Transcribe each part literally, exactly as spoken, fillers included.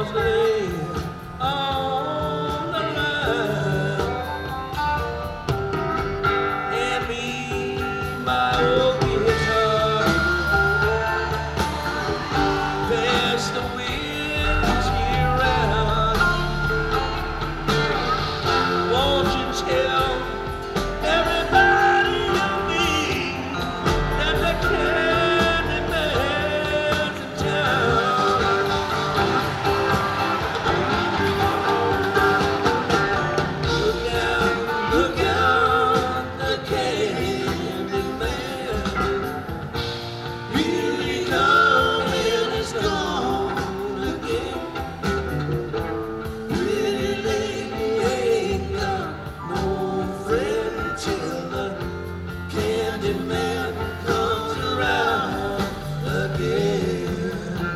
was laying on the line. And me, my old guitar, pass the winds year round. Won't you tell everybody you meet that the candy man's in town? Look out, look out, the candy man really come and is gone again. Pretty lady ain't got no friend till the candy man comes around again.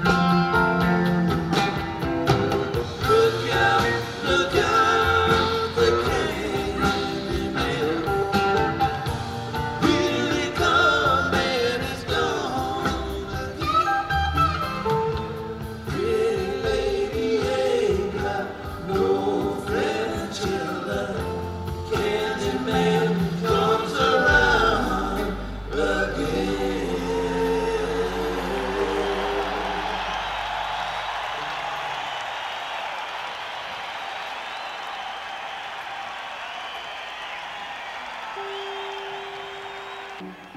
Look out, look out, the candy man really come and is gone again. Pretty lady ain't got no friend till the candy man comes around again.